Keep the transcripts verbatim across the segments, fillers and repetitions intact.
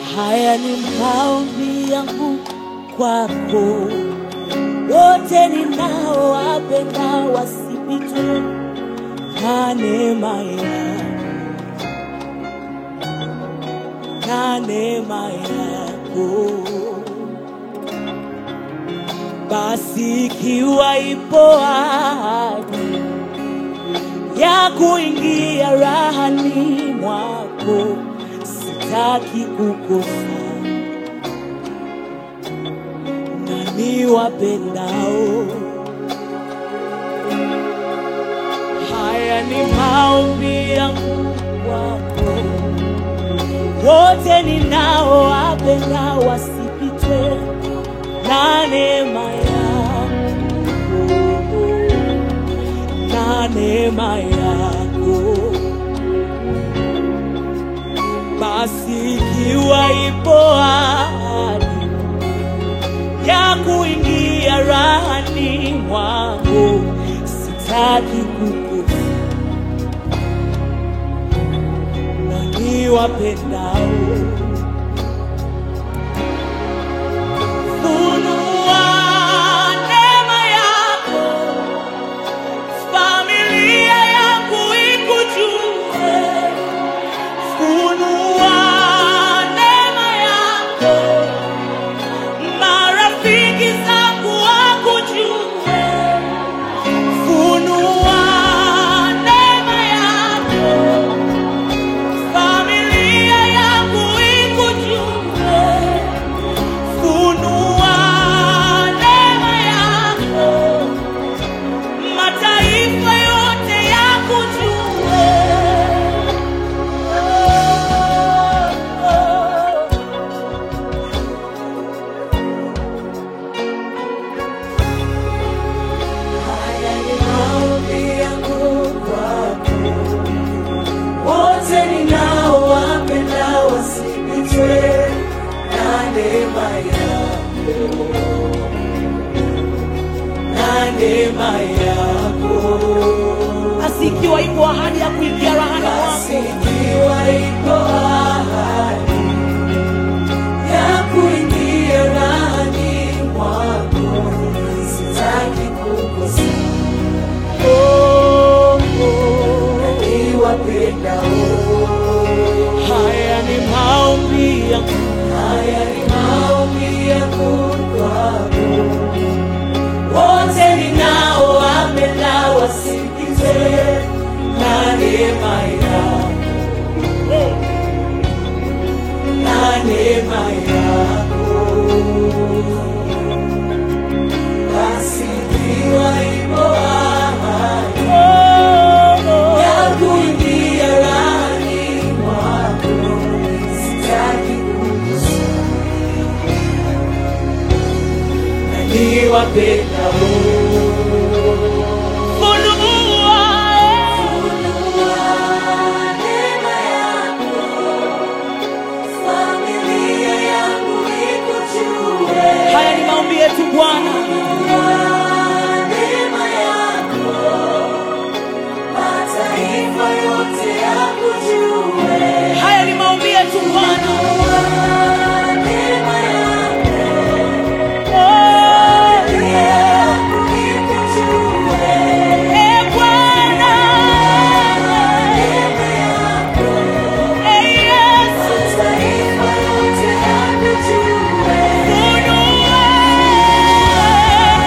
Haya ni maombi yangu kwako, wote ninaowapenda wasipitwe na neema yako, na neema yako. Basi ikiwa ipo ahadi ya kuingia rahani mwako, sitaki kukosa. Nani wapendao? Haya ni maombi yangu kwako, wote ninaowapenda wasipitwe na neema yako, na neema yako. Basi ikiwa ipo ahadi ya kuingia rahani mwako, sitaki kukosa. Nani wapendao? Asikiwa ipo ahadi ya kuingia rahani mwako, asikiwa ipo ahadi ya kuingia rahani mwako, sitaki kukosa. Oh, oh, ni wapendao. Haya ni maombi yangu, haya ni maombi yangu kwako, wote ninaowapenda wasipitwe na neema yako, na neema yako. Basi ikiwa ipo ahadi ya kuingia rahani mwako, sitaki kukosa. Nani wapendao? Haya ni maombi yetu Bwana. Neema yako, mataifa yote yakujue. Haya ni maombi yetu Bwana. Neema yako, oh, yeah, ikujue. Eh, Bwana, neema yako, eh, Yesu, mataifa yote yakujue.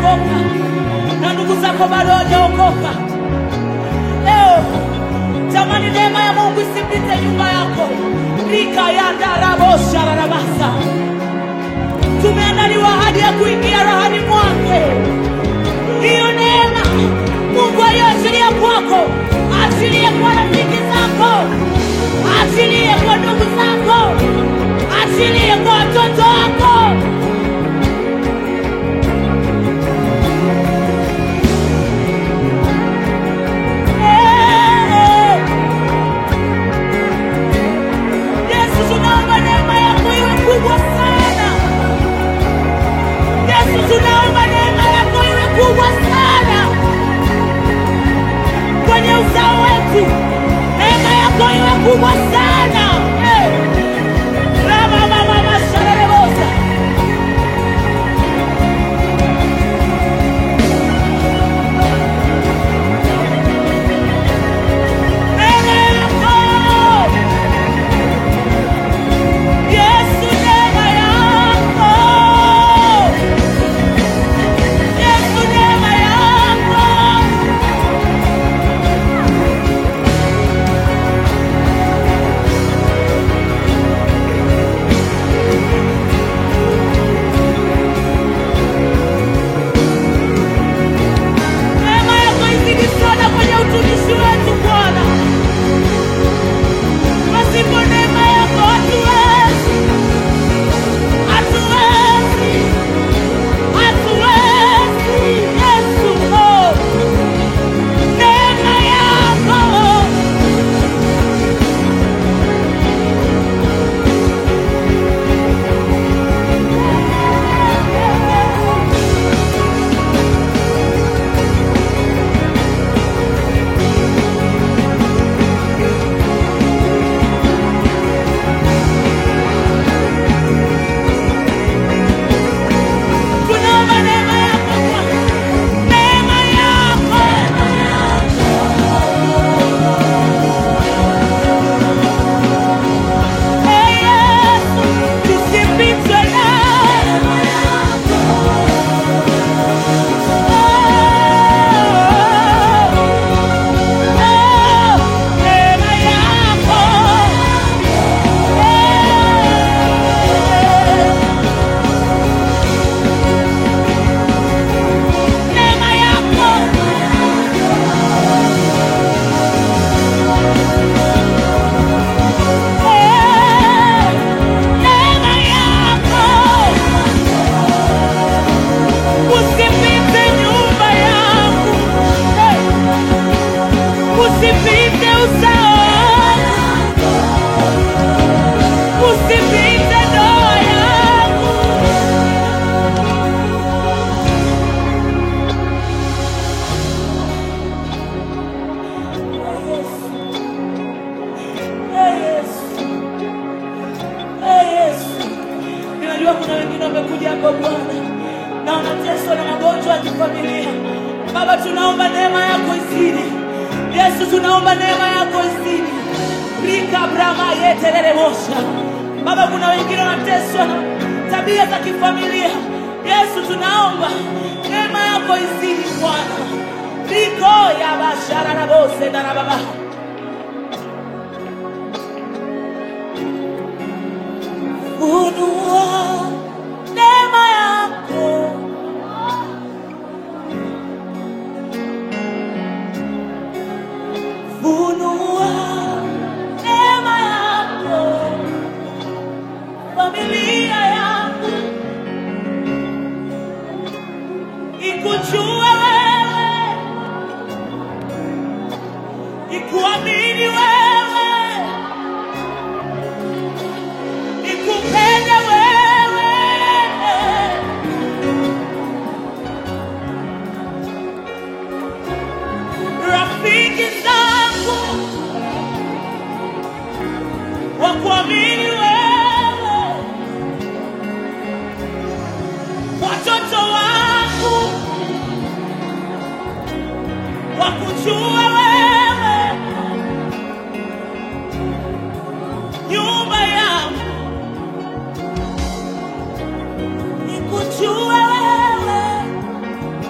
umeokoka na ndugu zako bado hawajaokoka. Leo tamani neema ya Mungu isipite nyumba yako. Rika ya darabosha rarabasa. Tumeandaliwa ahadi ya kuingia rahani mwake. Hiyo neema Mungu aliyoachilia kwako, achilie kwa rafiki zako, achilie kwa ndugu zako, achilie kwa watoto wako. Yesu, tunaomba neema yako iwe kubwa sana. Yesu, tunaomba neema yako iwe kubwa sana kwenye uzao wetu. Neema yako iwe kubwa sana. Hey. Rama mama masharebosa. Neema yako. Yesu, neema yako. Yesu, neema yako. Neema yako izidi sana kwenye utumishi wetu Bwana. Pasipo neema yako hatuwezi, hatuwezi, hatuwezi. Yesu, oh, neema yako. Tunaomba neema yako Bwana. Neema yako. Hey, Yesu, tusipitwe na neema yako. Oh, oh, neema yako. Neema yako. Eh, neema yako. Usipite nyumba yangu. Eh, usipite uzao wangu. Usipite ndoa yangu. Hey, Yesu. Hey, Yesu. Ninajua kuna wengine wamekuja hapa Bwana na wanateswa na magonjwa ya kifamilia. Baba, tunaomba neema yako izidi. Yesu, tunaomba neema yako izidi. Rika brama yetelele mosha. Baba, kuna wengine wanateswa na tabia za kifamilia. Yesu, tunaomba neema yako izidi Bwana. Riko ya bashara na bose na baba. Funua neema yako. Funua neema yako. Familia yangu ikujue wewe, ikuamini wewe, ikupende wewe. Rafiki zangu wakuamini wewe, watoto wangu wakujue wewe, nyumba yangu ikujue wewe.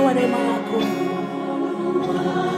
wa neema yako.